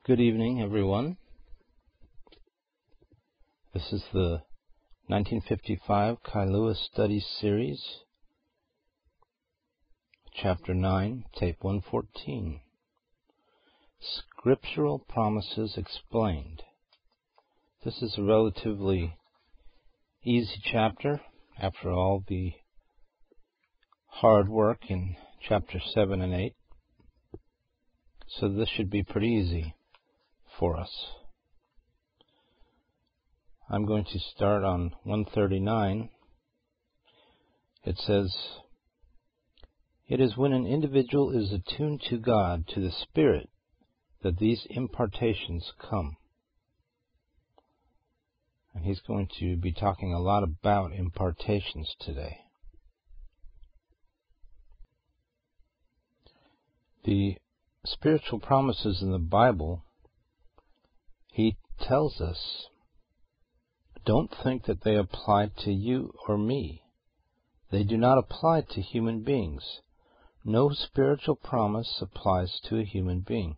Good evening, everyone. This is the 1955 Kailua Studies Series, Chapter 9, Tape 114. Scriptural Promises Explained. This is a relatively easy chapter after all the hard work in Chapter 7 and 8. So this should be pretty easy for us. I'm going to start on 139. It says, "It is when an individual is attuned to God, to the Spirit, that these impartations come." And he's going to be talking a lot about impartations today. The spiritual promises in the Bible, he tells us, don't think that they apply to you or me. They do not apply to human beings. No spiritual promise applies to a human being.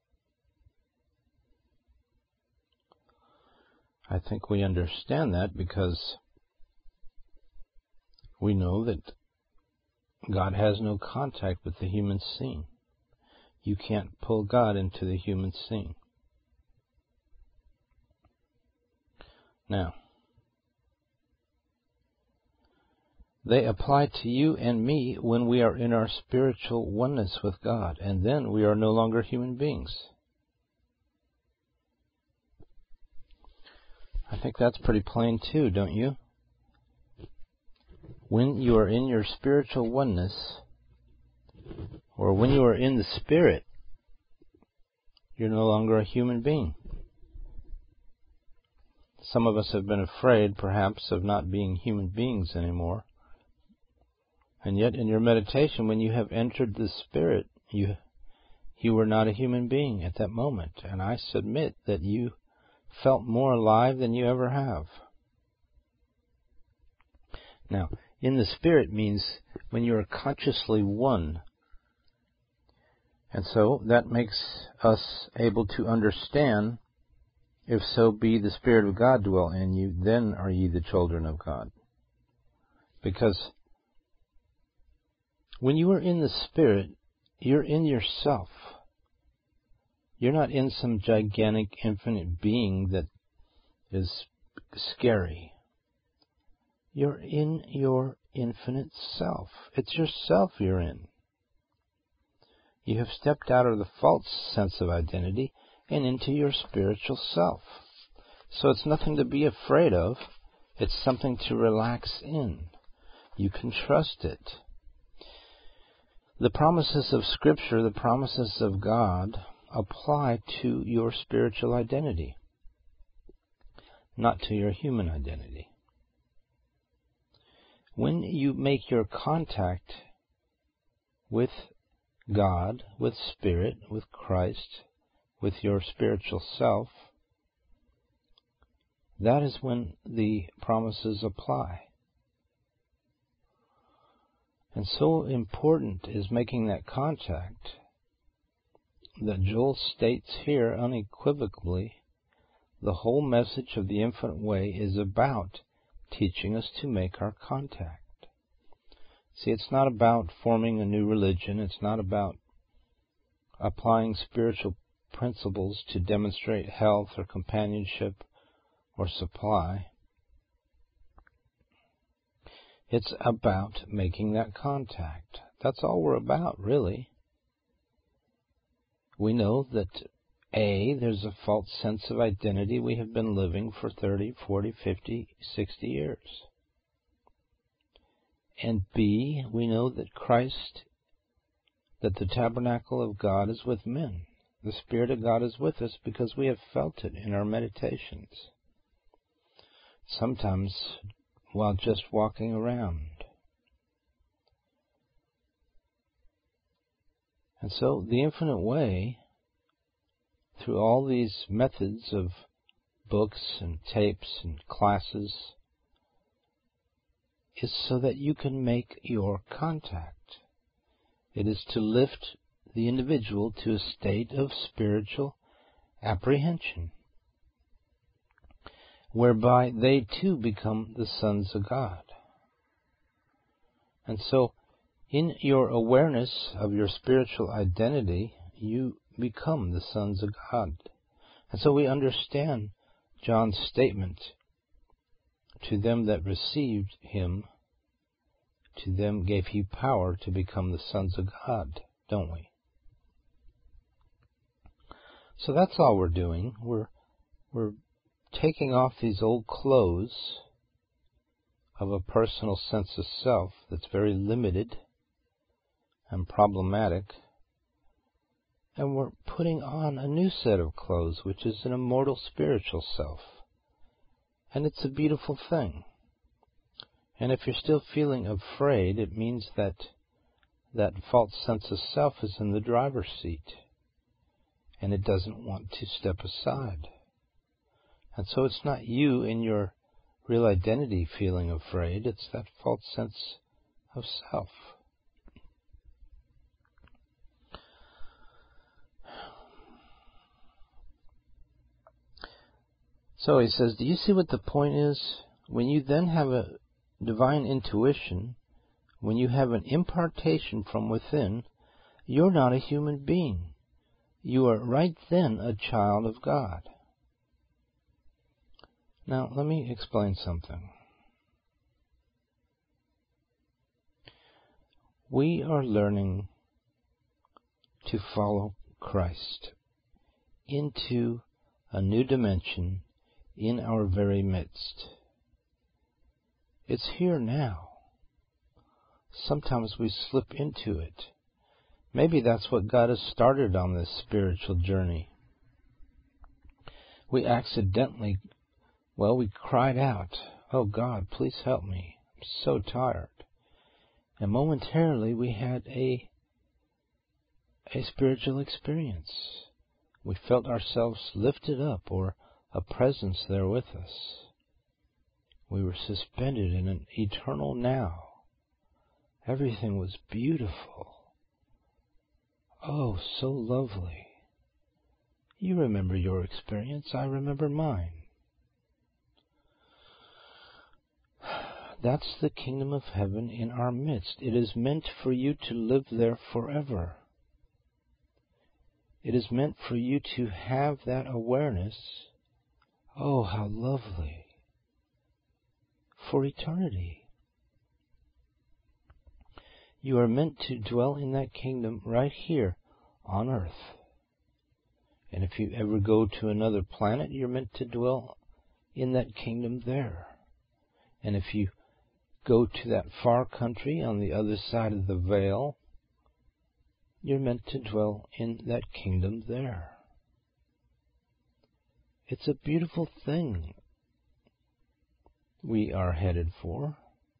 I think we understand that because we know that God has no contact with the human scene. You can't pull God into the human scene. Now, they apply to you and me when we are in our spiritual oneness with God, and then we are no longer human beings. I think that's pretty plain too, don't you? When you are in your spiritual oneness, or when you are in the Spirit, you're no longer a human being. Some of us have been afraid, perhaps, of not being human beings anymore. And yet, in your meditation, when you have entered the Spirit, you were not a human being at that moment. And I submit that you felt more alive than you ever have. Now, in the Spirit means when you are consciously one. And so that makes us able to understand, if so be the Spirit of God dwell in you, then are ye the children of God. Because when you are in the Spirit, you're in yourself. You're not in some gigantic, infinite being that is scary. You're in your infinite self. It's yourself you're in. You have stepped out of the false sense of identity and into your spiritual self. So it's nothing to be afraid of. It's something to relax in. You can trust it. The promises of Scripture, the promises of God, apply to your spiritual identity, not to your human identity. When you make your contact with God, with Spirit, with Christ, with your spiritual self, that is when the promises apply. And so important is making that contact that Joel states here unequivocally, the whole message of the Infinite Way is about teaching us to make our contact. See, it's not about forming a new religion. It's not about applying spiritual principles to demonstrate health or companionship or supply. It's about making that contact. That's all we're about, really. We know that, A, there's a false sense of identity we have been living for 30, 40, 50, 60 years. And B, we know that Christ, that the tabernacle of God is with men. The Spirit of God is with us because we have felt it in our meditations. Sometimes while just walking around. And so the Infinite Way, through all these methods of books and tapes and classes, is so that you can make your contact. It is to lift the individual to a state of spiritual apprehension, whereby they too become the sons of God. And so, in your awareness of your spiritual identity, you become the sons of God. And so we understand John's statement, to them that received him, to them gave he power to become the sons of God, don't we? So that's all we're doing. We're taking off these old clothes of a personal sense of self that's very limited and problematic, and we're putting on a new set of clothes, which is an immortal spiritual self. And it's a beautiful thing. And if you're still feeling afraid, it means that that false sense of self is in the driver's seat, and it doesn't want to step aside. And so it's not you in your real identity feeling afraid, it's that false sense of self. So he says, do you see what the point is? When you then have a divine intuition, when you have an impartation from within, you're not a human being. You are right then a child of God. Now, let me explain something. We are learning to follow Christ into a new dimension in our very midst. It's here now. Sometimes we slip into it. Maybe that's what got us started on this spiritual journey. We accidentally, we cried out, "Oh God, please help me. I'm so tired." And momentarily we had a spiritual experience. We felt ourselves lifted up, or a presence there with us. We were suspended in an eternal now. Everything was beautiful. Oh, so lovely. You remember your experience, I remember mine. That's the kingdom of heaven in our midst. It is meant for you to live there forever. It is meant for you to have that awareness. Oh, how lovely. For eternity. You are meant to dwell in that kingdom right here on earth. And if you ever go to another planet, you're meant to dwell in that kingdom there. And if you go to that far country on the other side of the veil, you're meant to dwell in that kingdom there. It's a beautiful thing we are headed for.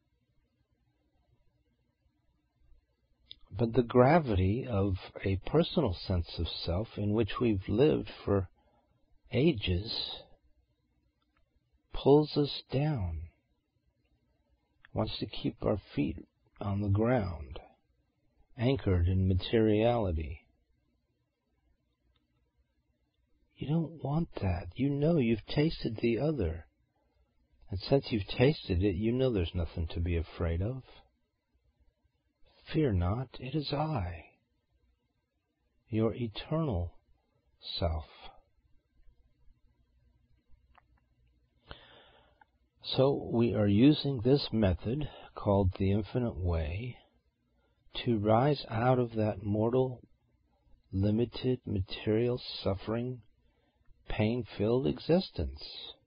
But the gravity of a personal sense of self in which we've lived for ages pulls us down, wants to keep our feet on the ground, anchored in materiality. You don't want that. You know you've tasted the other. And since you've tasted it, you know there's nothing to be afraid of. Fear not, it is I, your eternal self. So we are using this method called the Infinite Way to rise out of that mortal, limited, material, suffering, pain-filled existence.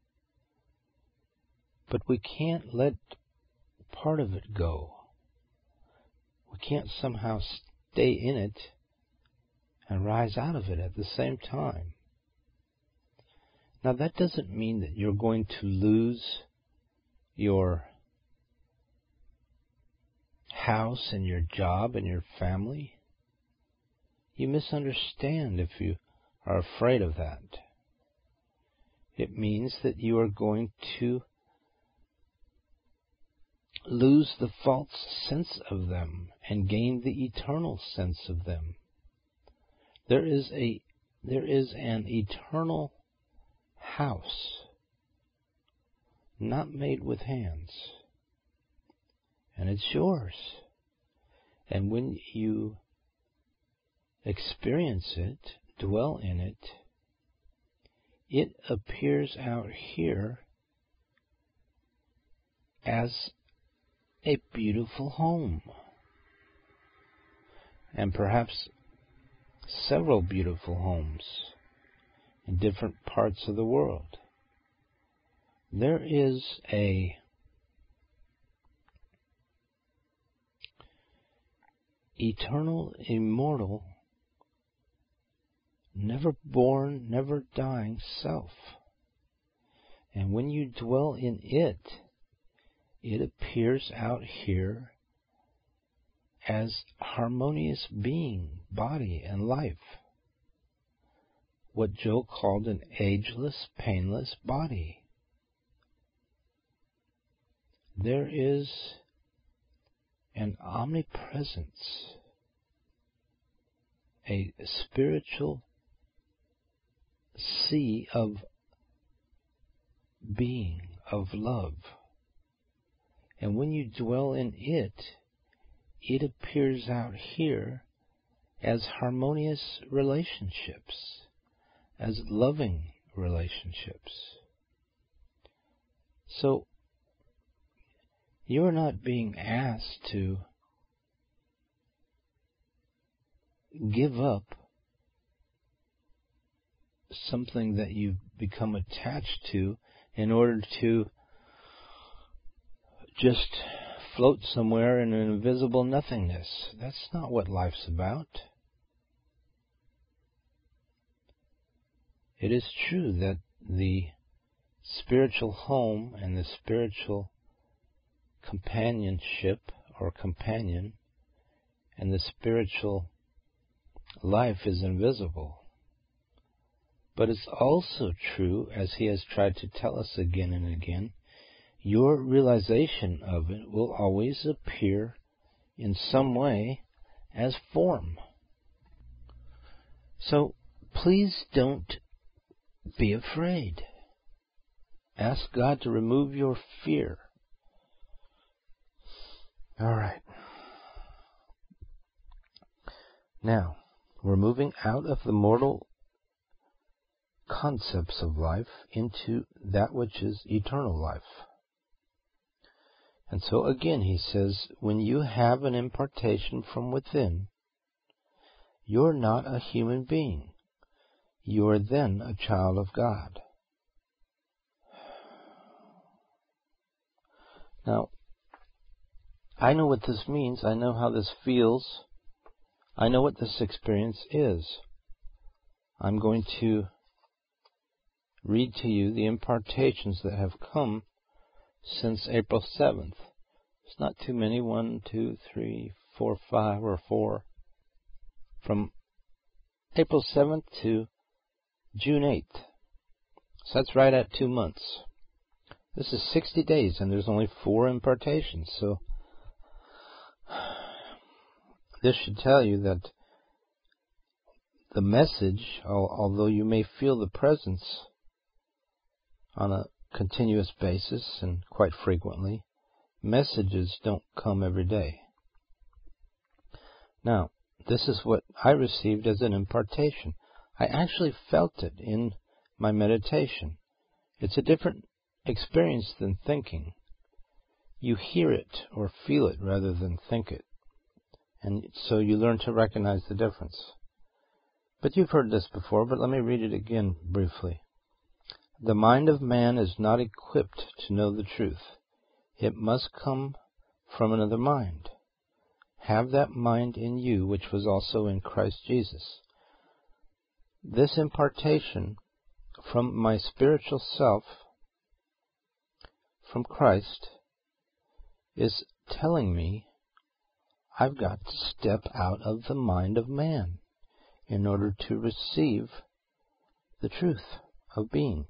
But we can't let part of it go. We can't somehow stay in it and rise out of it at the same time. Now, that doesn't mean that you're going to lose your house and your job and your family. You misunderstand if you are afraid of that. It means that you are going to lose the false sense of them and gain the eternal sense of them. There is a there is an eternal house, not made with hands, and it's yours. And when you experience it, dwell in it, it appears out here as a beautiful home, and perhaps several beautiful homes in different parts of the world. There is a eternal, immortal, never born, never dying self. And when you dwell in it, it appears out here as harmonious being, body, and life. What Joe called an ageless, painless body. There is an omnipresence, a spiritual sea of being, of love. And when you dwell in it, it appears out here as harmonious relationships, as loving relationships. So, you're not being asked to give up something that you've become attached to in order to just float somewhere in an invisible nothingness. That's not what life's about. It is true that the spiritual home and the spiritual companionship or companion and the spiritual life is invisible. But it's also true, as he has tried to tell us again and again, your realization of it will always appear in some way as form. So please don't be afraid. Ask God to remove your fear. All right. Now, we're moving out of the mortal concepts of life into that which is eternal life. And so again he says, when you have an impartation from within, you're not a human being. You are then a child of God. Now, I know what this means. I know how this feels. I know what this experience is. I'm going to read to you the impartations that have come since April 7th. It's not too many. 1, 2, 3, 4, 5, or 4. From April 7th to June 8th. So that's right at 2 months. This is 60 days, and there's only 4 impartations. So this should tell you that the message, although you may feel the presence on a continuous basis and quite frequently, messages don't come every day. Now, this is what I received as an impartation. I actually felt it in my meditation. It's a different experience than thinking. You hear it or feel it rather than think it. And so you learn to recognize the difference. But you've heard this before, but let me read it again briefly. The mind of man is not equipped to know the truth. It must come from another mind. Have that mind in you, which was also in Christ Jesus. This impartation from my spiritual self, from Christ, is telling me I've got to step out of the mind of man in order to receive the truth of being.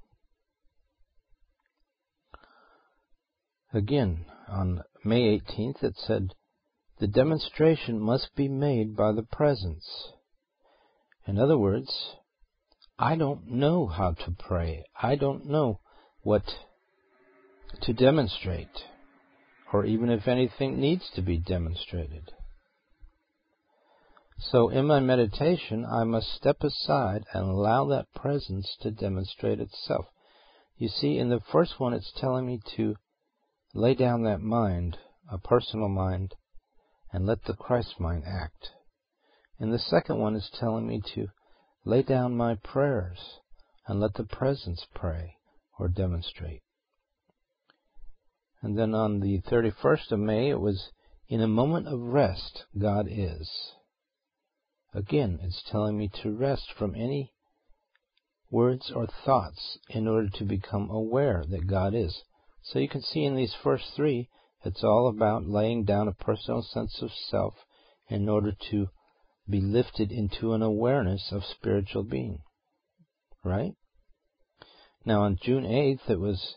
Again, on May 18th, it said, the demonstration must be made by the presence. In other words, I don't know how to pray. I don't know what to demonstrate, or even if anything needs to be demonstrated. So in my meditation, I must step aside and allow that presence to demonstrate itself. You see, in the first one, it's telling me to lay down that mind, a personal mind, and let the Christ mind act. And the second one is telling me to lay down my prayers and let the presence pray or demonstrate. And then on the 31st of May, it was, in a moment of rest, God is. Again, it's telling me to rest from any words or thoughts in order to become aware that God is. So you can see in these first three, it's all about laying down a personal sense of self in order to be lifted into an awareness of spiritual being. Right? Now on June 8th, it was,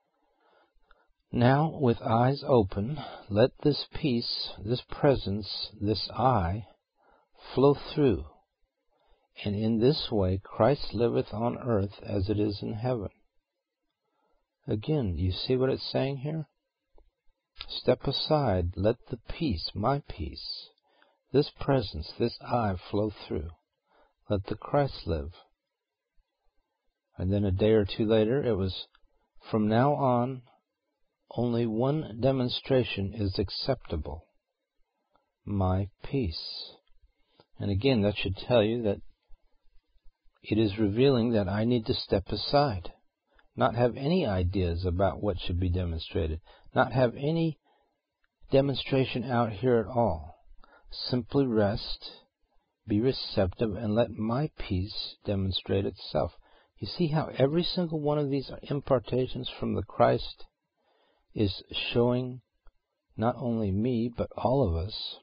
now with eyes open, let this peace, this presence, this I, flow through. And in this way, Christ liveth on earth as it is in heaven. Again, you see what it's saying here? Step aside, let the peace, my peace, this presence, this I flow through. Let the Christ live. And then a day or two later, it was, from now on, only one demonstration is acceptable. My peace. And again, that should tell you that it is revealing that I need to step aside. Not have any ideas about what should be demonstrated. Not have any demonstration out here at all. Simply rest, be receptive, and let my peace demonstrate itself. You see how every single one of these impartations from the Christ is showing not only me, but all of us,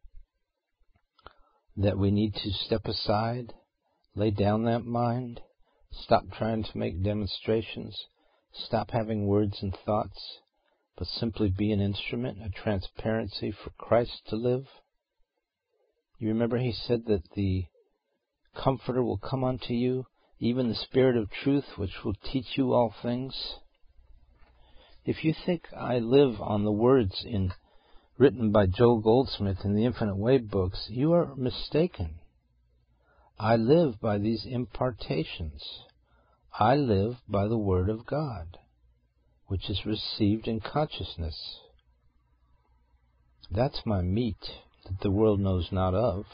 that we need to step aside, lay down that mind, stop trying to make demonstrations, stop having words and thoughts, but simply be an instrument, a transparency for Christ to live. You remember he said that the Comforter will come unto you, even the Spirit of truth, which will teach you all things. If you think I live on the words written by Joel Goldsmith in the Infinite Way books, you are mistaken. I live by these impartations. I live by the Word of God, which is received in consciousness. That's my meat that the world knows not of.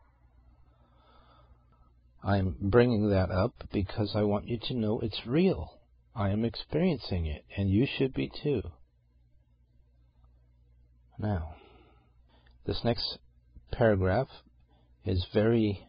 I'm bringing that up because I want you to know it's real. I am experiencing it, and you should be too. Now, this next paragraph is very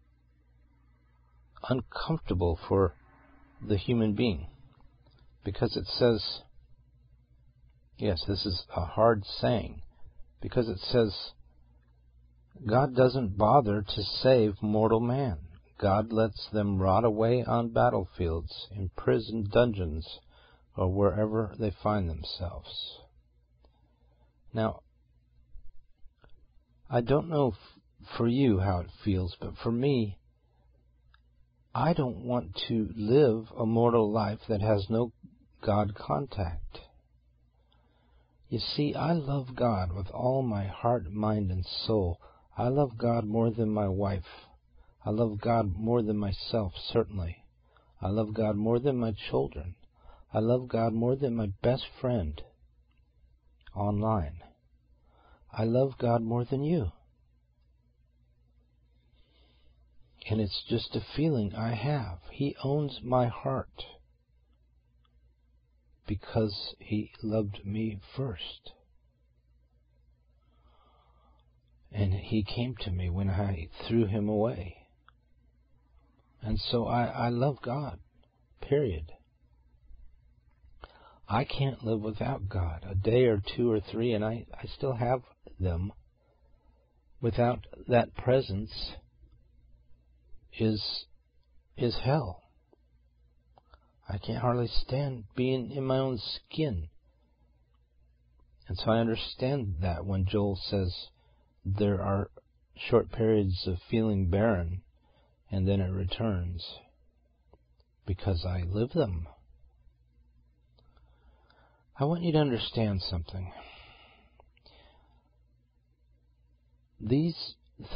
uncomfortable for the human being, because it says, yes, this is a hard saying, because it says, God doesn't bother to save mortal man. God lets them rot away on battlefields, in prison dungeons, or wherever they find themselves. Now, I don't know for you how it feels, but for me, I don't want to live a mortal life that has no God contact. You see, I love God with all my heart, mind, and soul. I love God more than my wife. I love God more than myself, certainly. I love God more than my children. I love God more than my best friend online. I love God more than you. And it's just a feeling I have. He owns my heart because He loved me first. And He came to me when I threw Him away. And so I love God, period. I can't live without God. A day or two or three, and I still have them, without that presence is hell. I can't hardly stand being in my own skin. And so I understand that when Joel says there are short periods of feeling barren, and then it returns. because I live them. I want you to understand something. These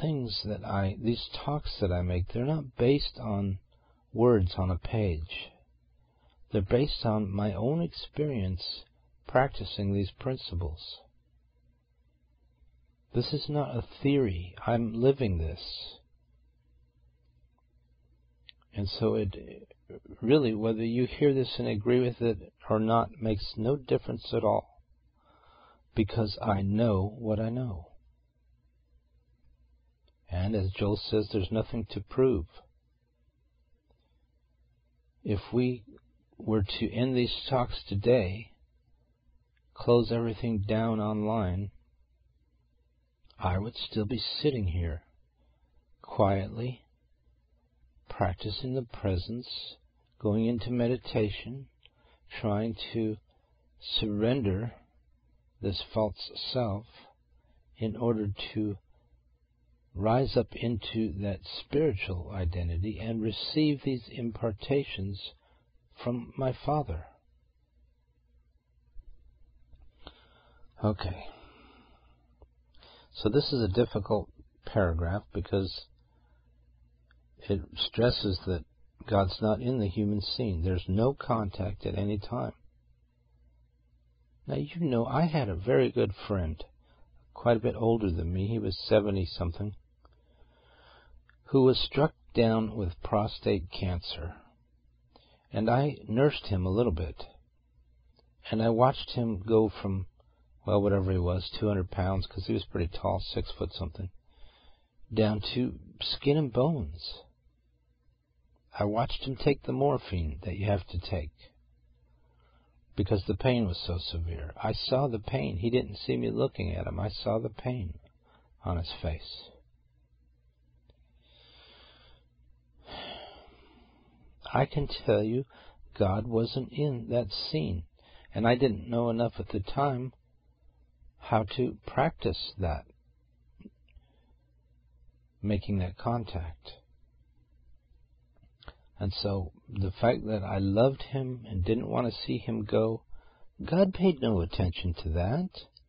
talks that I make, they're not based on words on a page. They're based on my own experience practicing these principles. This is not a theory. I'm living this. And so it really, whether you hear this and agree with it or not, makes no difference at all. Because I know what I know. And as Joel says, there's nothing to prove. If we were to end these talks today, close everything down online, I would still be sitting here, quietly, practicing the presence, going into meditation, trying to surrender this false self in order to rise up into that spiritual identity and receive these impartations from my Father. Okay. So this is a difficult paragraph because it stresses that God's not in the human scene. There's no contact at any time. Now, you know, I had a very good friend, quite a bit older than me. He was 70-something, who was struck down with prostate cancer. And I nursed him a little bit. And I watched him go from, well, whatever he was, 200 pounds, because he was pretty tall, 6 foot something, down to skin and bones. I watched him take the morphine that you have to take because the pain was so severe. I saw the pain. He didn't see me looking at him. I saw the pain on his face. I can tell you, God wasn't in that scene. And I didn't know enough at the time how to practice that, making that contact. And so the fact that I loved him and didn't want to see him go, God paid no attention to that.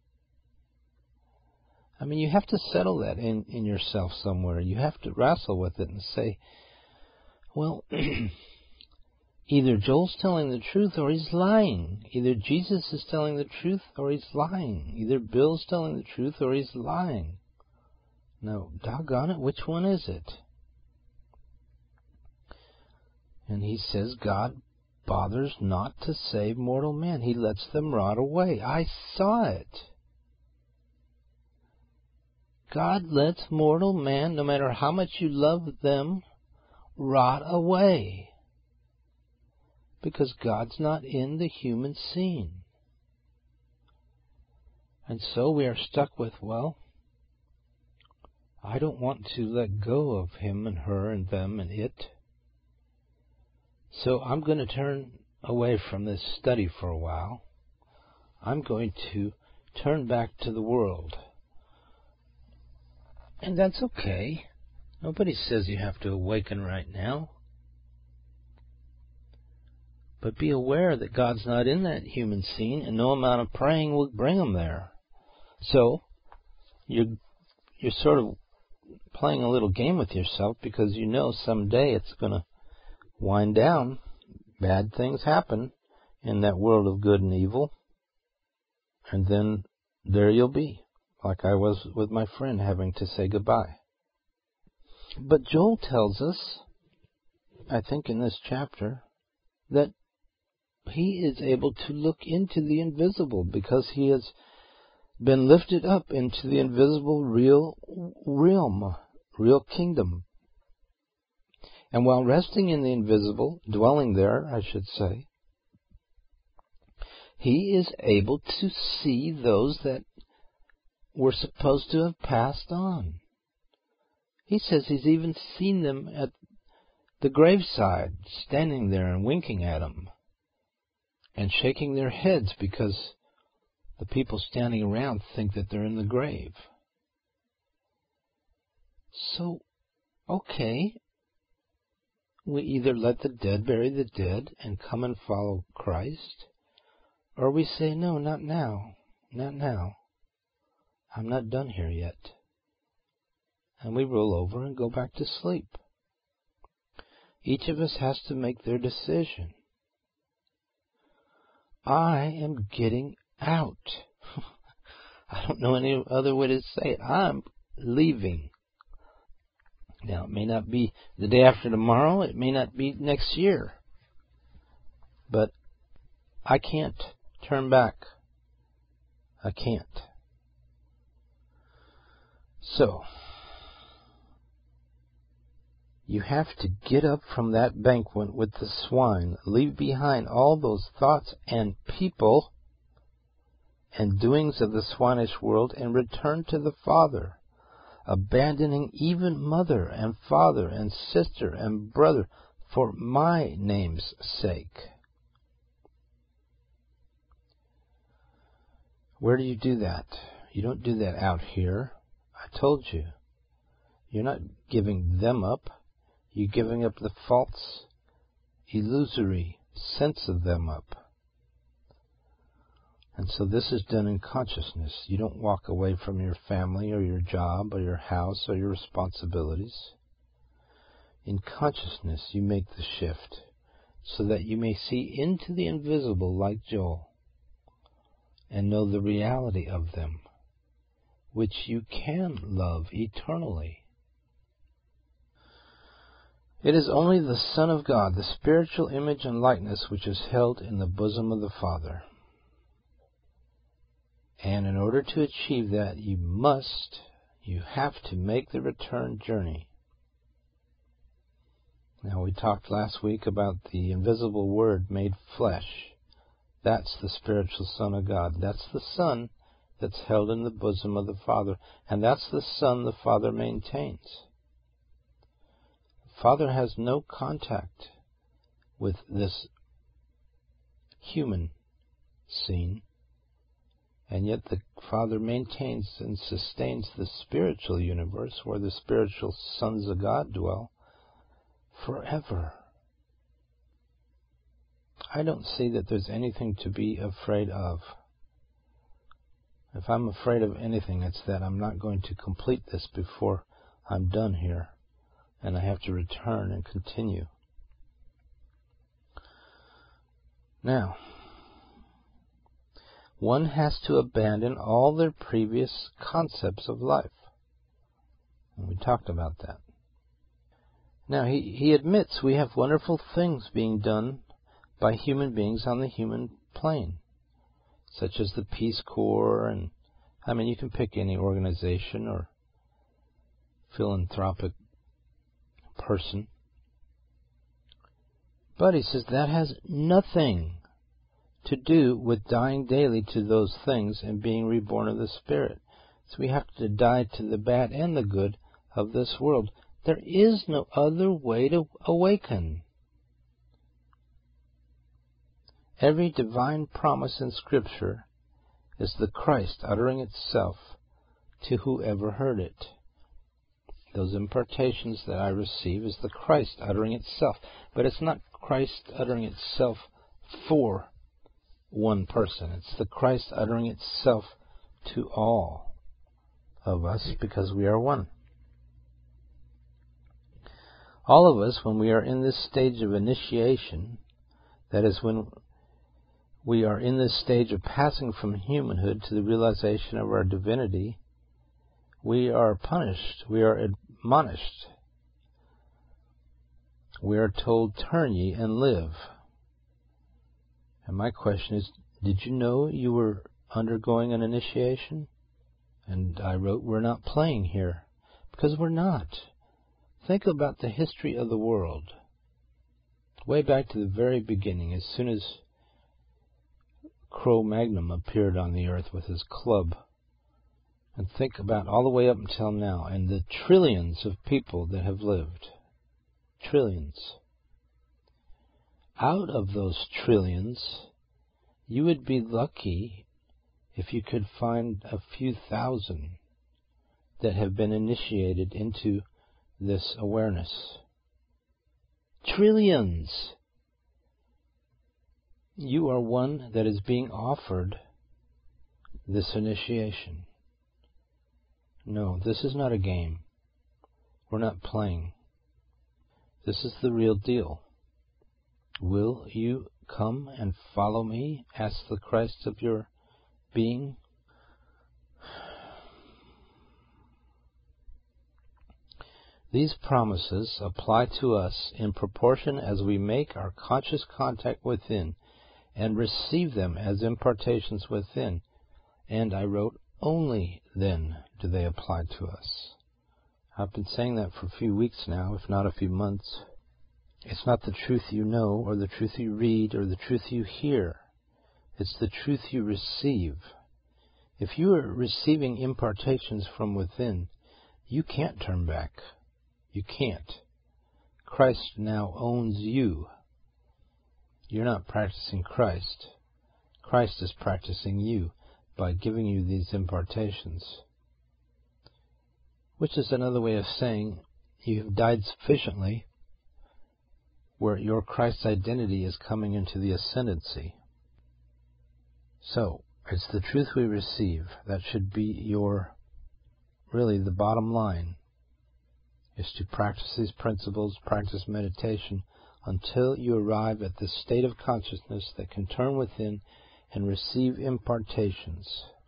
I mean, you have to settle that in yourself somewhere. You have to wrestle with it and say, well, either Joel's telling the truth or he's lying. Either Jesus is telling the truth or he's lying. Either Bill's telling the truth or he's lying. Now, doggone it, which one is it? And he says God bothers not to save mortal men. He lets them rot away. I saw it. God lets mortal man, no matter how much you love them, rot away. Because God's not in the human scene. And so we are stuck with, well, I don't want to let go of him and her and them and it. So I'm going to turn away from this study for a while. I'm going to turn back to the world. And that's okay. Nobody says you have to awaken right now. But be aware that God's not in that human scene, and no amount of praying will bring him there. So you're sort of playing a little game with yourself because you know someday it's going to wind down. Bad things happen in that world of good and evil. And then there you'll be, like I was with my friend having to say goodbye. But Joel tells us, I think in this chapter, that he is able to look into the invisible because he has been lifted up into the invisible real realm, real kingdom. And while resting in the invisible, dwelling there, I should say, he is able to see those that were supposed to have passed on. He says he's even seen them at the graveside, standing there and winking at him and shaking their heads because the people standing around think that they're in the grave. So, okay, we either let the dead bury the dead and come and follow Christ, or we say, no, not now, not now. I'm not done here yet. And we roll over and go back to sleep. Each of us has to make their decision. I am getting out. I don't know any other way to say it. I'm leaving. Now, it may not be the day after tomorrow. It may not be next year. But I can't turn back. I can't. So, you have to get up from that banquet with the swine, leave behind all those thoughts and people and doings of the swinish world, and return to the Father, abandoning even mother and father and sister and brother for my name's sake. Where do you do that? You don't do that out here. I told you. You're not giving them up. You're giving up the false, illusory sense of them up. And so this is done in consciousness. You don't walk away from your family or your job or your house or your responsibilities. In consciousness, you make the shift so that you may see into the invisible like Joel and know the reality of them, which you can love eternally. It is only the Son of God, the spiritual image and likeness, which is held in the bosom of the Father. And in order to achieve that, you have to make the return journey. Now, we talked last week about the invisible Word made flesh. That's the spiritual Son of God. That's the Son that's held in the bosom of the Father. And that's the Son the Father maintains. The Father has no contact with this human scene. And yet the Father maintains and sustains the spiritual universe where the spiritual sons of God dwell forever. I don't see that there's anything to be afraid of. If I'm afraid of anything, it's that I'm not going to complete this before I'm done here, and I have to return and continue. Now, one has to abandon all their previous concepts of life. And we talked about that. Now, he admits we have wonderful things being done by human beings on the human plane, such as the Peace Corps, and you can pick any organization or philanthropic person. But he says that has nothing to do with dying daily to those things and being reborn of the Spirit. So we have to die to the bad and the good of this world. There is no other way to awaken. Every divine promise in Scripture is the Christ uttering itself to whoever heard it. Those impartations that I receive is the Christ uttering itself. But it's not Christ uttering itself for one person. It's the Christ uttering itself to all of us because we are one. All of us, when we are in this stage of initiation, that is when we are in this stage of passing from humanhood to the realization of our divinity, we are punished, we are admonished. We are told, turn ye and live. And my question is, did you know you were undergoing an initiation? And I wrote, we're not playing here. Because we're not. Think about the history of the world. Way back to the very beginning, as soon as Cro-Magnon appeared on the earth with his club. And think about all the way up until now, and the trillions of people that have lived. Trillions. Out of those trillions, you would be lucky if you could find a few thousand that have been initiated into this awareness. Trillions. You are one that is being offered this initiation. No, this is not a game. We're not playing. This is the real deal. Will you come and follow me? Ask the Christ of your being. These promises apply to us in proportion as we make our conscious contact within and receive them as impartations within. And I wrote, only then do they apply to us. I've been saying that for a few weeks now, if not a few months. It's not the truth you know, or the truth you read, or the truth you hear. It's the truth you receive. If you are receiving impartations from within, you can't turn back. You can't. Christ now owns you. You're not practicing Christ. Christ is practicing you by giving you these impartations. Which is another way of saying you have died sufficiently where your Christ identity is coming into the ascendancy. So, it's the truth we receive. That should be really the bottom line, is to practice these principles, practice meditation, until you arrive at this state of consciousness that can turn within and receive impartations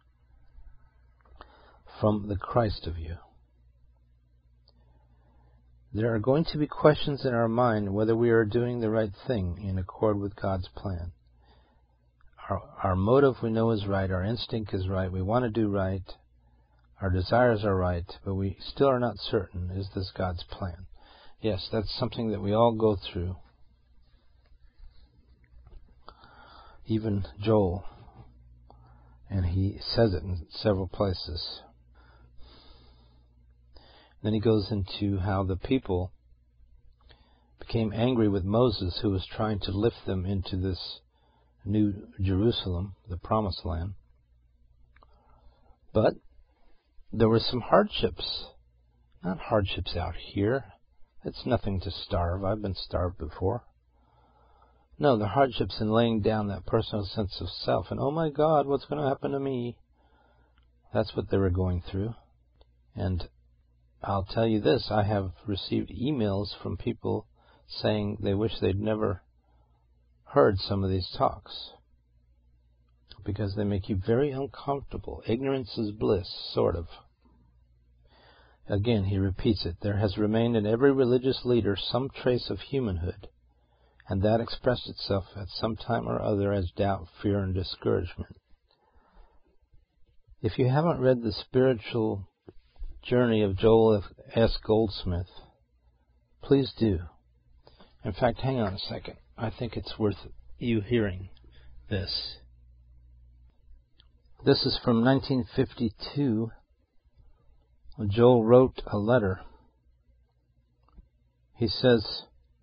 from the Christ of you. There are going to be questions in our mind whether we are doing the right thing in accord with God's plan. Our motive we know is right, our instinct is right, we want to do right, our desires are right, but we still are not certain, is this God's plan? Yes, that's something that we all go through. Even Joel, and he says it in several places. Then he goes into how the people became angry with Moses, who was trying to lift them into this new Jerusalem, the Promised Land. But there were some hardships. Not hardships out here. It's nothing to starve. I've been starved before. No, the hardships in laying down that personal sense of self. And, oh my God, what's going to happen to me? That's what they were going through. And I'll tell you this, I have received emails from people saying they wish they'd never heard some of these talks, because they make you very uncomfortable. Ignorance is bliss, sort of. Again, he repeats it. There has remained in every religious leader some trace of humanhood, and that expressed itself at some time or other as doubt, fear, and discouragement. If you haven't read The Spiritual Journey of Joel S. Goldsmith, please do. In fact, hang on a second. I think it's worth you hearing this. This is from 1952. Joel wrote a letter. He says,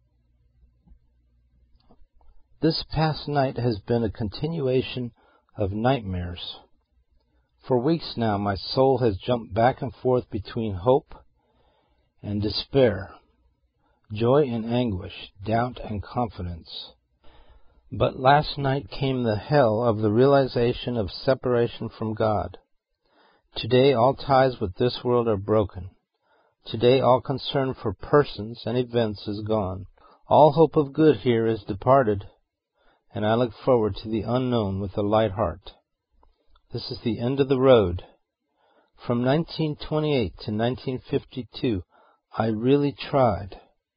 "This past night has been a continuation of nightmares. For weeks now, my soul has jumped back and forth between hope and despair, joy and anguish, doubt and confidence. But last night came the hell of the realization of separation from God. Today all ties with this world are broken. Today all concern for persons and events is gone. All hope of good here is departed, and I look forward to the unknown with a light heart. This is the end of the road. From 1928 to 1952, I really tried."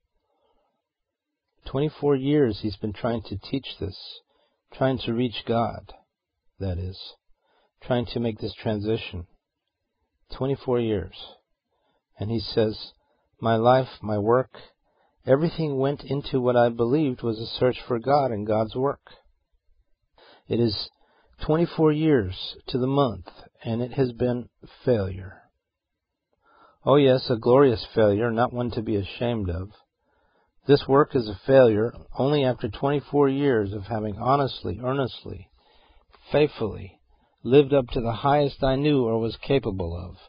24 years he's been trying to teach this, trying to reach God, that is, trying to make this transition. 24 years. And he says, my life, my work, everything went into what I believed was a search for God and God's work. It is 24 years to the month, and it has been failure. Oh yes, a glorious failure, not one to be ashamed of. This work is a failure only after 24 years of having honestly, earnestly, faithfully lived up to the highest I knew or was capable of,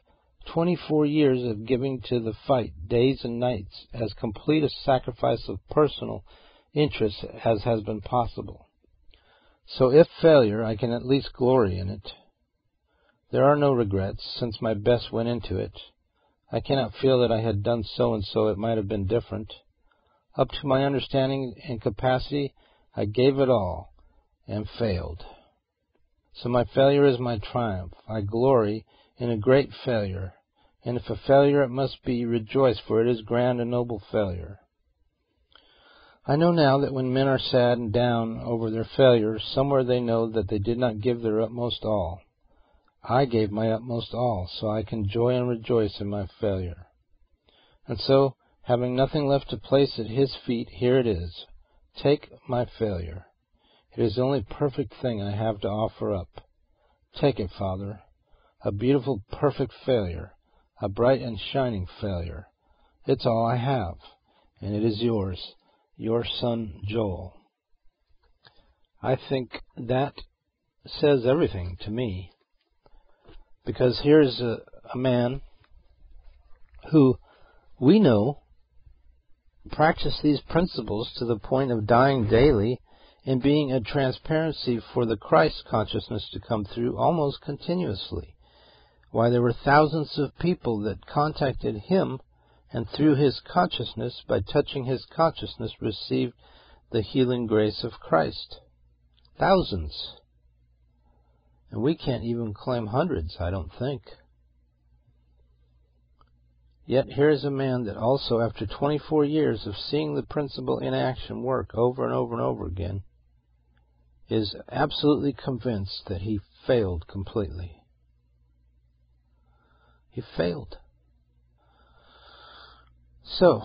24 years of giving to the fight, days and nights, as complete a sacrifice of personal interest as has been possible. So if failure, I can at least glory in it. There are no regrets, since my best went into it. I cannot feel that I had done so and so it might have been different. Up to my understanding and capacity, I gave it all, and failed. So my failure is my triumph. I glory in a great failure, and if a failure it must be, rejoice, for it is grand and noble failure. I know now that when men are sad and down over their failures, somewhere they know that they did not give their utmost all. I gave my utmost all, so I can joy and rejoice in my failure. And so, having nothing left to place at His feet, here it is. Take my failure. It is the only perfect thing I have to offer up. Take it, Father. A beautiful, perfect failure. A bright and shining failure. It's all I have, and it is yours, your son Joel. I think that says everything to me. Because here's a man who we know practiced these principles to the point of dying daily and being a transparency for the Christ consciousness to come through almost continuously. Why, there were thousands of people that contacted him and through his consciousness, by touching his consciousness, received the healing grace of Christ. Thousands. And we can't even claim hundreds, I don't think. Yet here is a man that also, after 24 years of seeing the principle in action work over and over and over again, is absolutely convinced that he failed completely. He failed. So,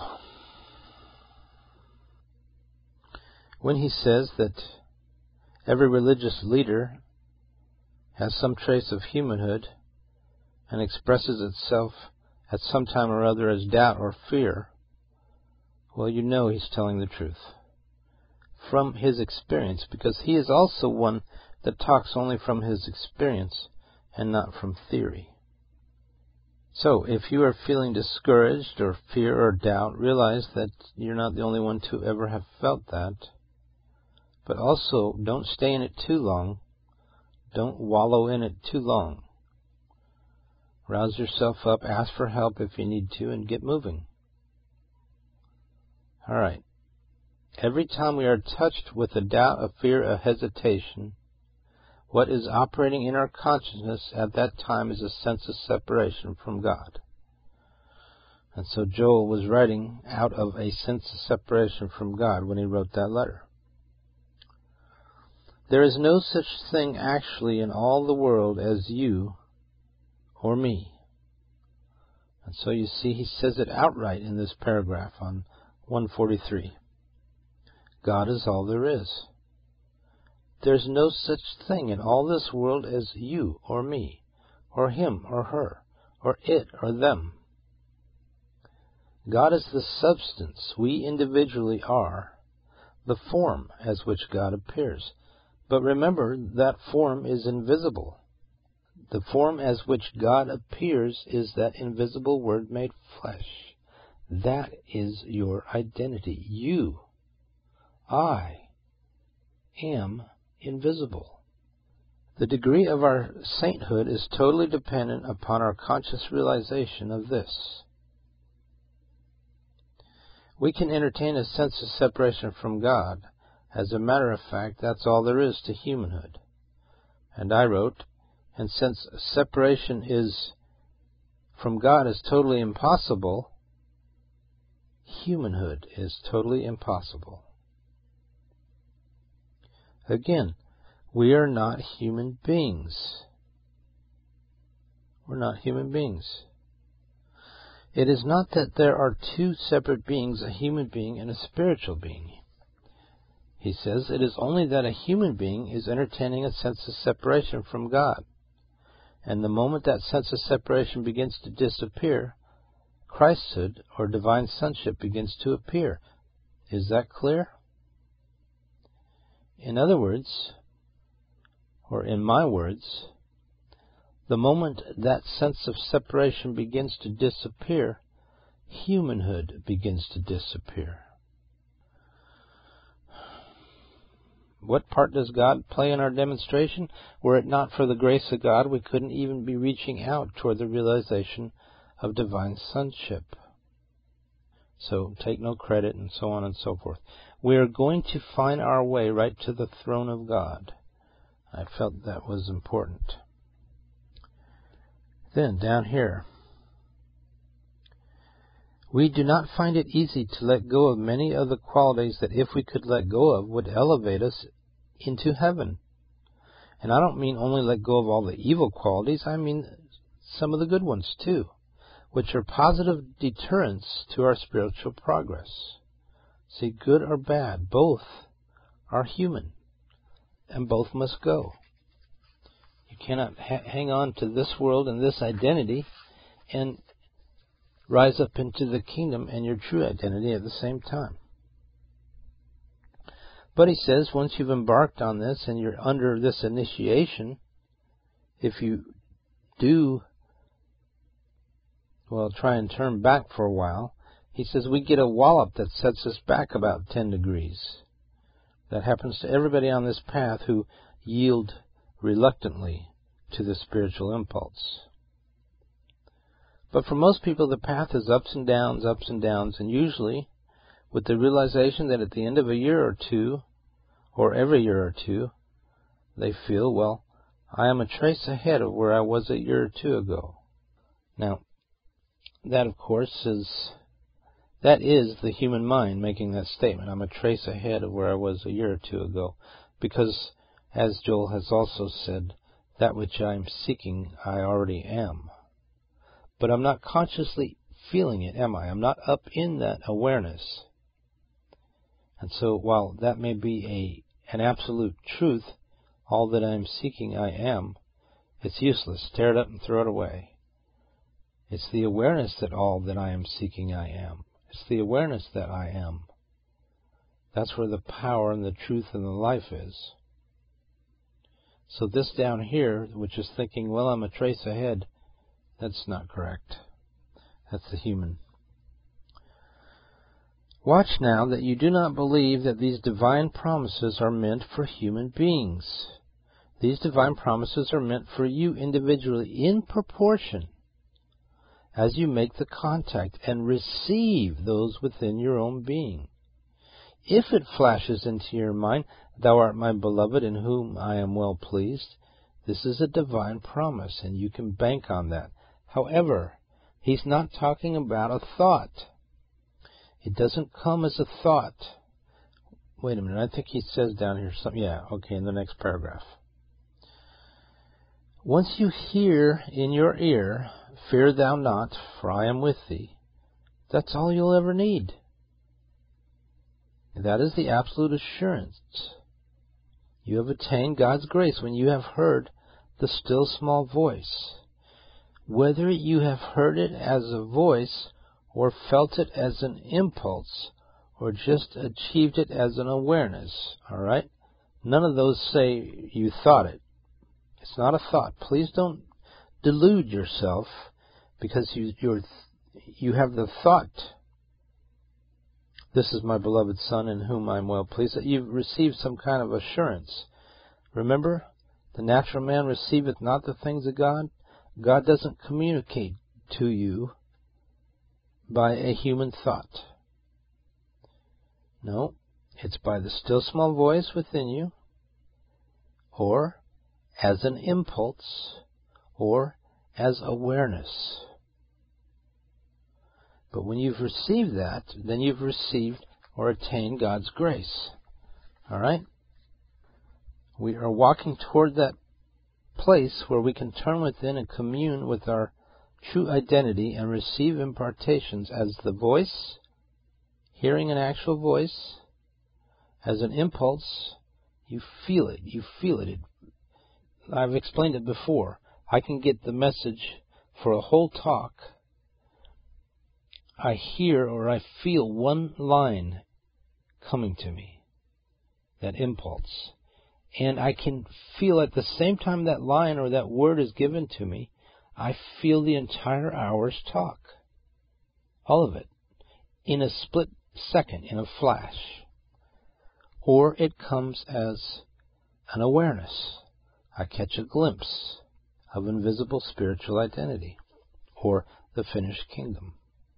when he says that every religious leader has some trace of humanhood and expresses itself at some time or other as doubt or fear, well, you know he's telling the truth from his experience, because he is also one that talks only from his experience and not from theory. So, if you are feeling discouraged or fear or doubt, realize that you're not the only one to ever have felt that. But also, don't stay in it too long. Don't wallow in it too long. Rouse yourself up, ask for help if you need to, and get moving. All right. Every time we are touched with a doubt, a fear, a hesitation, what is operating in our consciousness at that time is a sense of separation from God. And so Joel was writing out of a sense of separation from God when he wrote that letter. There is no such thing actually in all the world as you or me. And so you see, he says it outright in this paragraph on 143. God is all there is. There's no such thing in all this world as you or me, or him or her, or it or them. God is the substance we individually are, the form as which God appears. But remember, that form is invisible. The form as which God appears is that invisible Word made flesh. That is your identity. You, I, am invisible. The degree of our sainthood is totally dependent upon our conscious realization of this. We can entertain a sense of separation from God. As a matter of fact, that's all there is to humanhood. And I wrote, and since separation is from God is totally impossible, humanhood is totally impossible. Again, we are not human beings. We're not human beings. It is not that there are two separate beings, a human being and a spiritual being. He says it is only that a human being is entertaining a sense of separation from God. And the moment that sense of separation begins to disappear, Christhood or divine sonship begins to appear. Is that clear? In other words, or in my words, the moment that sense of separation begins to disappear, humanhood begins to disappear. What part does God play in our demonstration? Were it not for the grace of God, we couldn't even be reaching out toward the realization of divine sonship. So take no credit, and so on and so forth. We are going to find our way right to the throne of God. I felt that was important. Then, down here, we do not find it easy to let go of many of the qualities that, if we could let go of, would elevate us into heaven. And I don't mean only let go of all the evil qualities, I mean some of the good ones too, which are positive deterrents to our spiritual progress. See, good or bad, both are human, and both must go. You cannot hang on to this world and this identity and rise up into the kingdom and your true identity at the same time. But he says, once you've embarked on this and you're under this initiation, if you do, try and turn back for a while, he says we get a wallop that sets us back about 10 degrees. That happens to everybody on this path who yield reluctantly to the spiritual impulse. But for most people, the path is ups and downs, and usually with the realization that at the end of a year or two, or every year or two, they feel, I am a trace ahead of where I was a year or two ago. Now, that, of course, is the human mind making that statement. I'm a trace ahead of where I was a year or two ago. Because, as Joel has also said, that which I am seeking, I already am. But I'm not consciously feeling it, am I? I'm not up in that awareness. And so, while that may be an absolute truth, all that I am seeking, I am, it's useless. Tear it up and throw it away. It's the awareness that all that I am seeking, I am. It's the awareness that I am. That's where the power and the truth and the life is. So this down here, which is thinking, I'm a trace ahead, that's not correct. That's the human. Watch now that you do not believe that these divine promises are meant for human beings. These divine promises are meant for you individually in proportion as you make the contact and receive those within your own being. If it flashes into your mind, thou art my beloved in whom I am well pleased, this is a divine promise, and you can bank on that. However, he's not talking about a thought. It doesn't come as a thought. Wait a minute, I think he says down here something. In the next paragraph. Once you hear in your ear, fear thou not, for I am with thee, that's all you'll ever need. That is the absolute assurance. You have attained God's grace when you have heard the still small voice. Whether you have heard it as a voice or felt it as an impulse or just achieved it as an awareness, all right? None of those say you thought it. It's not a thought. Please don't delude yourself because you have the thought, this is my beloved Son in whom I am well pleased, that you've received some kind of assurance. Remember, the natural man receiveth not the things of God. God doesn't communicate to you by a human thought. No, it's by the still small voice within you, or as an impulse, or as awareness. But when you've received that, then you've received or attained God's grace. All right? We are walking toward that place where we can turn within and commune with our true identity and receive impartations as the voice, hearing an actual voice, as an impulse. You feel it. I've explained it before. I can get the message for a whole talk. I hear or I feel one line coming to me, that impulse. And I can feel at the same time that line or that word is given to me, I feel the entire hour's talk. All of it. In a split second, in a flash. Or it comes as an awareness. I catch a glimpse of invisible spiritual identity, or the finished kingdom.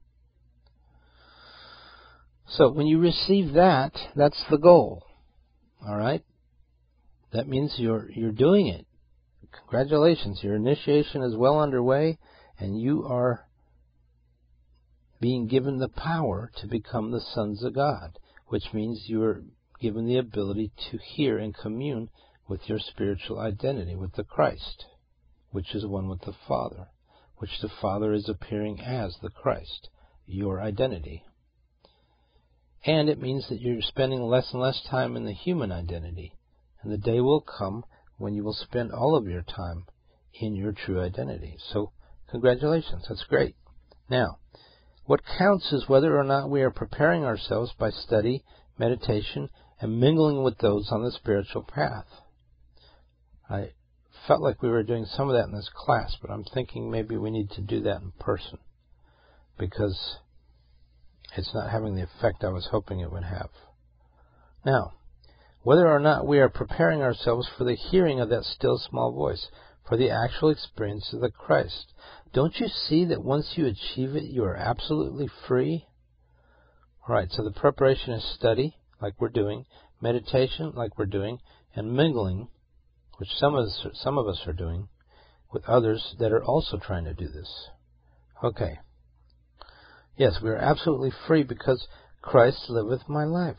So when you receive that, that's the goal. All right? That means you're doing it. Congratulations, your initiation is well underway, and you are being given the power to become the sons of God, which means you're given the ability to hear and commune with your spiritual identity, with the Christ, which is one with the Father, which the Father is appearing as the Christ, your identity. And it means that you're spending less and less time in the human identity, and the day will come when you will spend all of your time in your true identity. So, congratulations, that's great. Now, what counts is whether or not we are preparing ourselves by study, meditation, and mingling with those on the spiritual path. I felt like we were doing some of that in this class, but I'm thinking maybe we need to do that in person, because it's not having the effect I was hoping it would have. Now, whether or not we are preparing ourselves for the hearing of that still small voice, for the actual experience of the Christ. Don't you see that once you achieve it, you are absolutely free? All right, so the preparation is study, like we're doing, meditation, like we're doing, and mingling, which some of us are doing, with others that are also trying to do this. Okay. Yes, we are absolutely free because Christ liveth my life.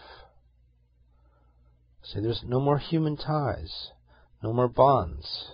See, there's no more human ties, no more bonds.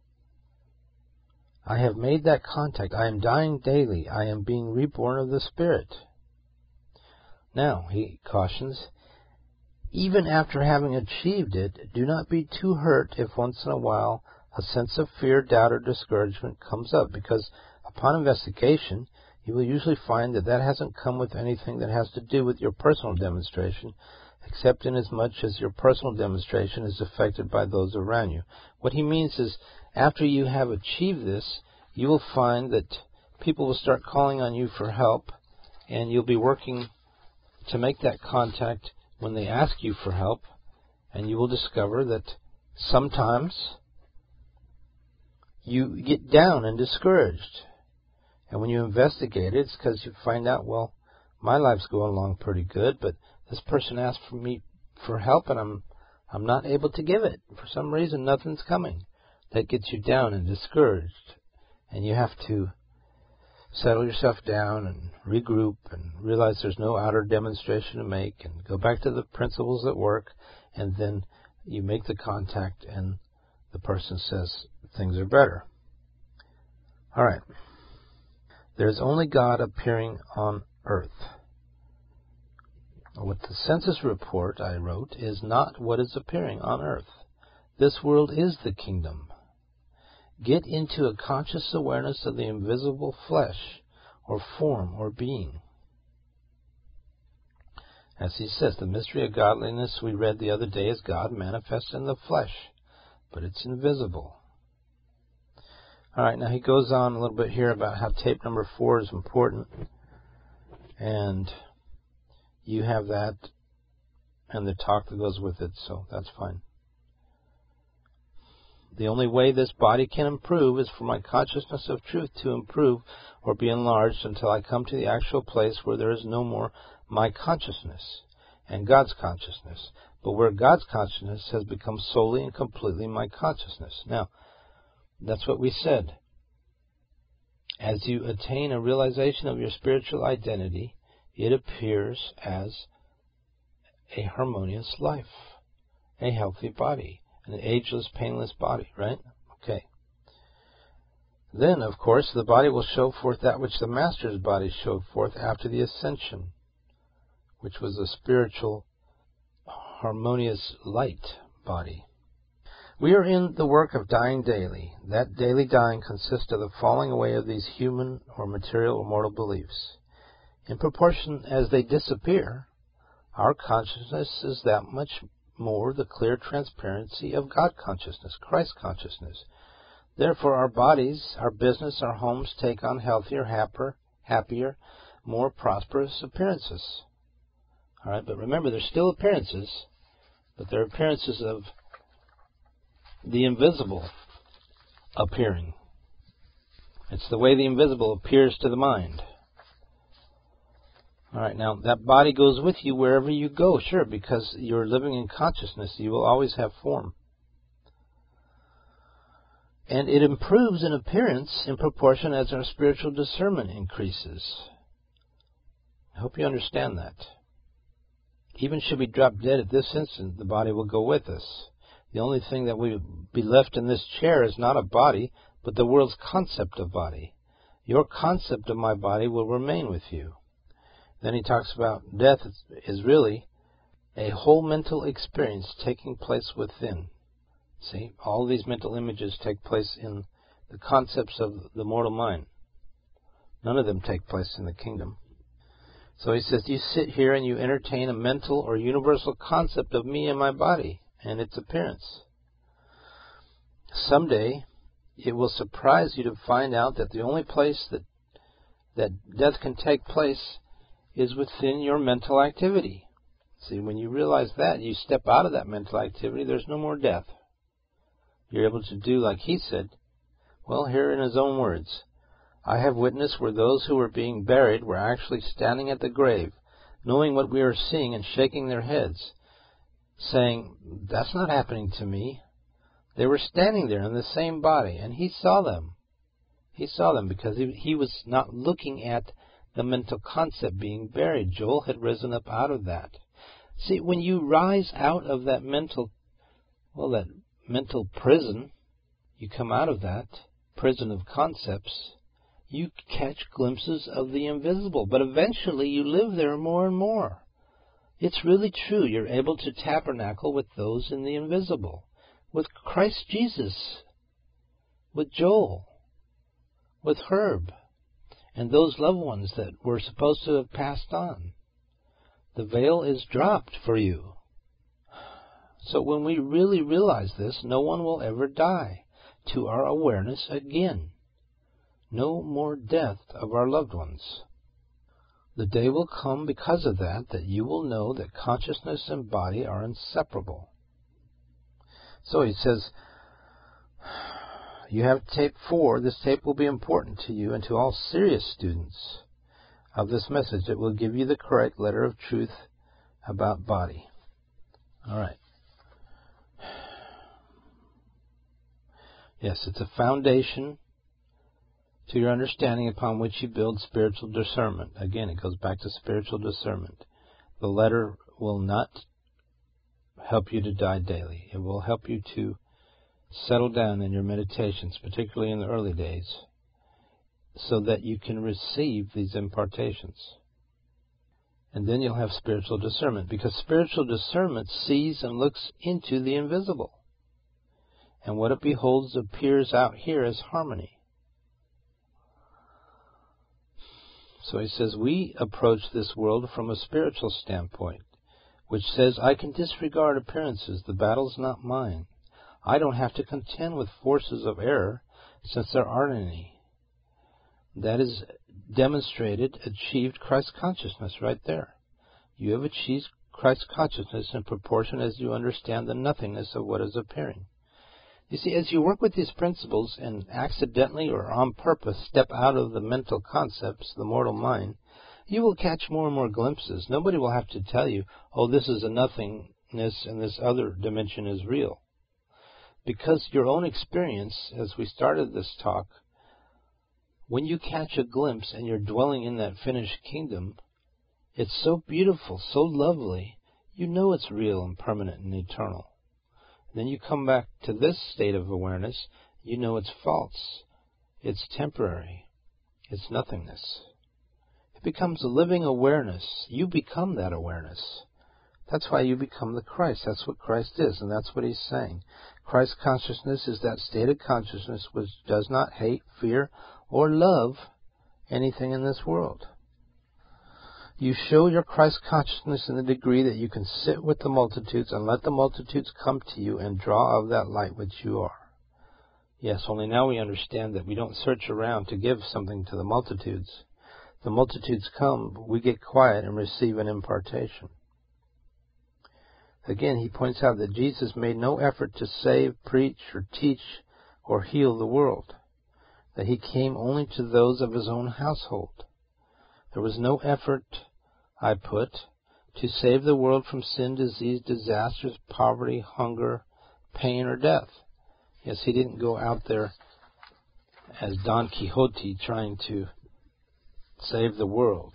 I have made that contact. I am dying daily. I am being reborn of the Spirit. Now, he cautions, even after having achieved it, do not be too hurt if once in a while a sense of fear, doubt, or discouragement comes up, because upon investigation, you will usually find that that hasn't come with anything that has to do with your personal demonstration, except inasmuch as your personal demonstration is affected by those around you. What he means is, after you have achieved this, you will find that people will start calling on you for help, and you'll be working to make that contact when they ask you for help, and you will discover that sometimes you get down and discouraged. And when you investigate it, it's because you find out, well, my life's going along pretty good, but this person asked for me for help, and I'm not able to give it. For some reason, nothing's coming. That gets you down and discouraged. And you have to settle yourself down and regroup and realize there's no outer demonstration to make, and go back to the principles that work, and then you make the contact and the person says things are better. All right. There's only God appearing on earth. What the census report I wrote is not what is appearing on earth. This world is the kingdom. Get into a conscious awareness of the invisible flesh, or form, or being. As he says, the mystery of godliness we read the other day is God manifest in the flesh, but it's invisible. All right, now he goes on a little bit here about how tape number 4 is important, and you have that and the talk that goes with it, so that's fine. The only way this body can improve is for my consciousness of truth to improve or be enlarged until I come to the actual place where there is no more my consciousness and God's consciousness, but where God's consciousness has become solely and completely my consciousness. Now, that's what we said. As you attain a realization of your spiritual identity, it appears as a harmonious life, a healthy body, an ageless, painless body, right? Okay. Then, of course, the body will show forth that which the Master's body showed forth after the ascension, which was a spiritual, harmonious light body. We are in the work of dying daily. That daily dying consists of the falling away of these human or material or mortal beliefs. In proportion as they disappear, our consciousness is that much more the clear transparency of God consciousness, Christ consciousness. Therefore, our bodies, our business, our homes take on healthier, happier, more prosperous appearances. All right, but remember, they're still appearances, but they're appearances of the invisible appearing. It's the way the invisible appears to the mind. All right, now that body goes with you wherever you go, sure, because you're living in consciousness. You will always have form. And it improves in appearance in proportion as our spiritual discernment increases. I hope you understand that. Even should we drop dead at this instant, the body will go with us. The only thing that will be left in this chair is not a body, but the world's concept of body. Your concept of my body will remain with you. Then he talks about death is really a whole mental experience taking place within. See, all these mental images take place in the concepts of the mortal mind. None of them take place in the kingdom. So he says, you sit here and you entertain a mental or universal concept of me and my body and its appearance. Someday, it will surprise you to find out that the only place that death can take place is within your mental activity. See, when you realize that, you step out of that mental activity, there's no more death. You're able to do like he said. Well, here in his own words, I have witnessed where those who were being buried were actually standing at the grave, knowing what we are seeing and shaking their heads, saying, that's not happening to me. They were standing there in the same body, and he saw them. He saw them because he was not looking at the mental concept being buried. Joel had risen up out of that. See, when you rise out of that mental prison, you come out of that prison of concepts, you catch glimpses of the invisible, but eventually you live there more and more. It's really true. You're able to tabernacle with those in the invisible, with Christ Jesus, with Joel, with Herb, and those loved ones that were supposed to have passed on. The veil is dropped for you. So when we really realize this, no one will ever die to our awareness again. No more death of our loved ones. The day will come because of that you will know that consciousness and body are inseparable. So he says, you have tape 4. This tape will be important to you and to all serious students of this message. It will give you the correct letter of truth about body. All right. Yes, it's a foundation to your understanding upon which you build spiritual discernment. Again, it goes back to spiritual discernment. The letter will not help you to die daily. It will help you to settle down in your meditations, particularly in the early days, so that you can receive these impartations. And then you'll have spiritual discernment, because spiritual discernment sees and looks into the invisible. And what it beholds appears out here as harmony. So he says, we approach this world from a spiritual standpoint, which says, I can disregard appearances. The battle's not mine. I don't have to contend with forces of error, since there aren't any. That is achieved Christ consciousness right there. You have achieved Christ consciousness in proportion as you understand the nothingness of what is appearing. You see, as you work with these principles and accidentally or on purpose step out of the mental concepts, the mortal mind, you will catch more and more glimpses. Nobody will have to tell you, oh, this is a nothingness and this other dimension is real. Because your own experience, as we started this talk, when you catch a glimpse and you're dwelling in that finished kingdom, it's so beautiful, so lovely, you know it's real and permanent and eternal. Then you come back to this state of awareness, you know it's false, it's temporary, it's nothingness. It becomes a living awareness. You become that awareness. That's why you become the Christ. That's what Christ is, and that's what he's saying. Christ consciousness is that state of consciousness which does not hate, fear, or love anything in this world. You show your Christ consciousness in the degree that you can sit with the multitudes and let the multitudes come to you and draw of that light which you are. Yes, only now we understand that we don't search around to give something to the multitudes. The multitudes come, we get quiet and receive an impartation. Again, he points out that Jesus made no effort to save, preach, or teach, or heal the world, that he came only to those of his own household. There was no effort, I put, to save the world from sin, disease, disasters, poverty, hunger, pain, or death. Yes, he didn't go out there as Don Quixote trying to save the world.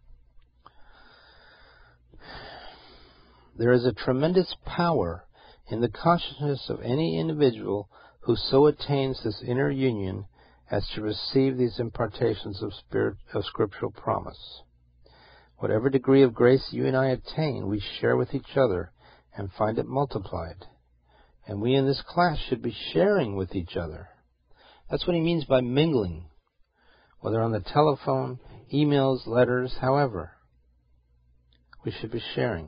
There is a tremendous power in the consciousness of any individual who so attains this inner union as to receive these impartations of scriptural promise. Whatever degree of grace you and I attain, we share with each other and find it multiplied. And we in this class should be sharing with each other. That's what he means by mingling, whether on the telephone, emails, letters, however. We should be sharing.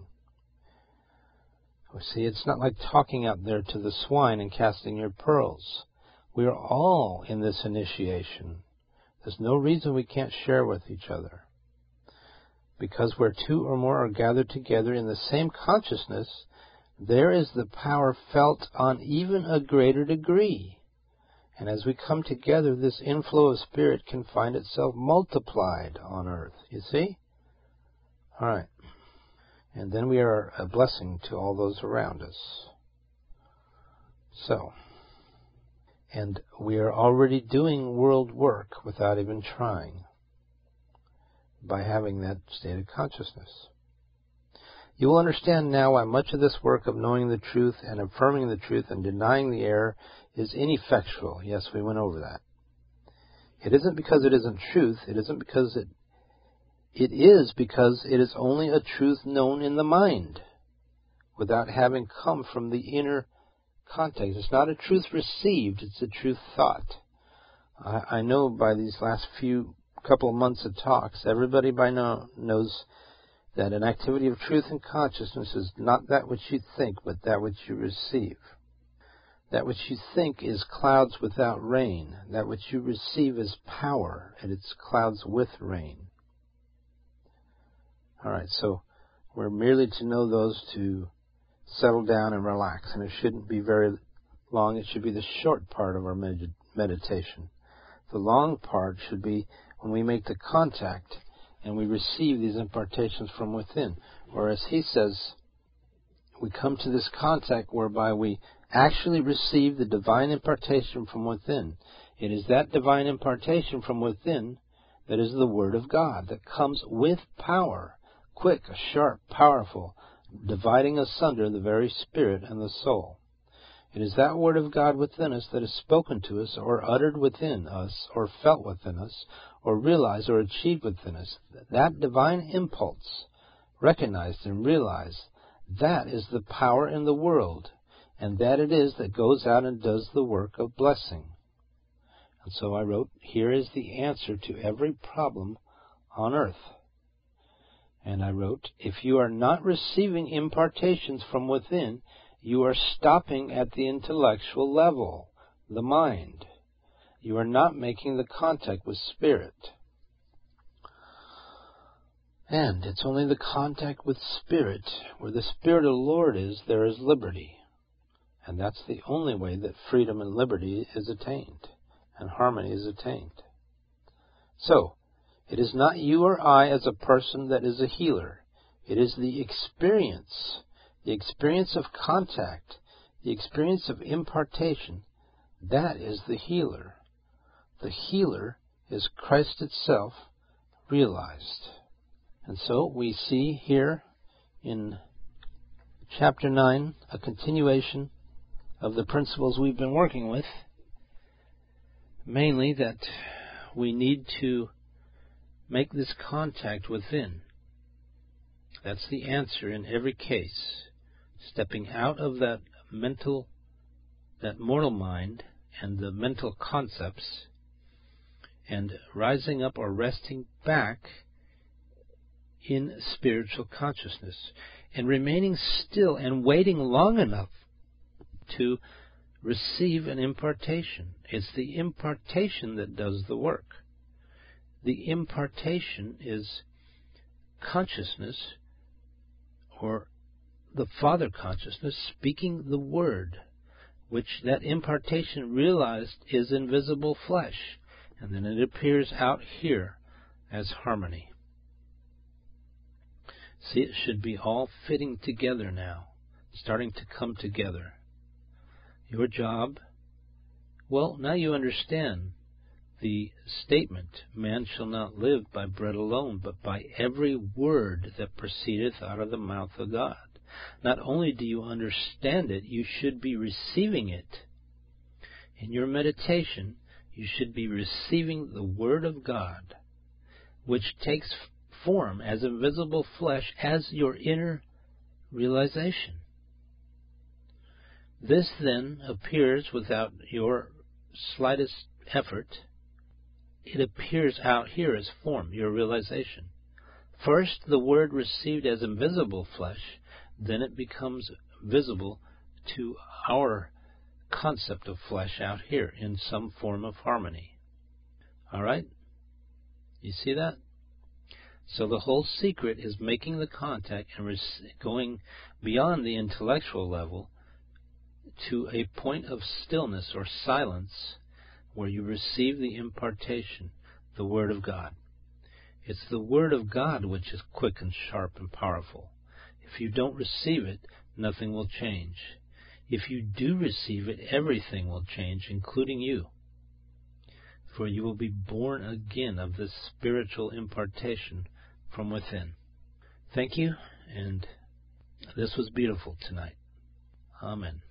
See, it's not like talking out there to the swine and casting your pearls. We are all in this initiation. There's no reason we can't share with each other. Because where two or more are gathered together in the same consciousness, there is the power felt on even a greater degree. And as we come together, this inflow of spirit can find itself multiplied on earth. You see? All right. And then we are a blessing to all those around us. So, and we are already doing world work without even trying, by having that state of consciousness. You will understand now why much of this work of knowing the truth and affirming the truth and denying the error is ineffectual. Yes, we went over that. It isn't because it isn't truth. It isn't because it is because it is only a truth known in the mind without having come from the inner context. It's not a truth received, it's a truth thought. I know by these last couple of months of talks, everybody by now knows that an activity of truth and consciousness is not that which you think, but that which you receive. That which you think is clouds without rain. That which you receive is power, and it's clouds with rain. All right, so we're merely to know those to settle down and relax, and it shouldn't be very long. It should be the short part of our meditation. The long part should be when we make the contact and we receive these impartations from within. Or as he says, we come to this contact whereby we actually receive the divine impartation from within. It is that divine impartation from within that is the Word of God, that comes with power. Quick, sharp, powerful, dividing asunder the very spirit and the soul. It is that Word of God within us that is spoken to us, or uttered within us, or felt within us, or realized or achieved within us. That divine impulse, recognized and realized, that is the power in the world, and that it is that goes out and does the work of blessing. And so I wrote, here is the answer to every problem on earth. And I wrote, if you are not receiving impartations from within, you are stopping at the intellectual level, the mind. You are not making the contact with spirit. And it's only the contact with spirit. Where the Spirit of the Lord is, there is liberty. And that's the only way that freedom and liberty is attained, and harmony is attained. So, it is not you or I as a person that is a healer. It is the experience of contact, the experience of impartation. That is the healer. The healer is Christ itself realized. And so we see here in chapter 9 a continuation of the principles we've been working with, mainly that we need to make this contact within. That's the answer in every case. Stepping out of that mortal mind and the mental concepts, and rising up or resting back in spiritual consciousness and remaining still and waiting long enough to receive an impartation. It's the impartation that does the work. The impartation is consciousness, or the Father consciousness, speaking the word, which that impartation realized is invisible flesh, and then it appears out here as harmony. See, it should be all fitting together now, starting to come together. Your job, well, now you understand the statement, man shall not live by bread alone, but by every word that proceedeth out of the mouth of God. Not only do you understand it, you should be receiving it. In your meditation, you should be receiving the Word of God, which takes form as invisible flesh as your inner realization. This then appears without your slightest effort. It appears out here as form, your realization. First, the Word received as invisible flesh, then it becomes visible to our concept of flesh out here in some form of harmony. All right? You see that? So the whole secret is making the contact and going beyond the intellectual level to a point of stillness or silence where you receive the impartation, the Word of God. It's the Word of God which is quick and sharp and powerful. If you don't receive it, nothing will change. If you do receive it, everything will change, including you. For you will be born again of this spiritual impartation from within. Thank you, and this was beautiful tonight. Amen.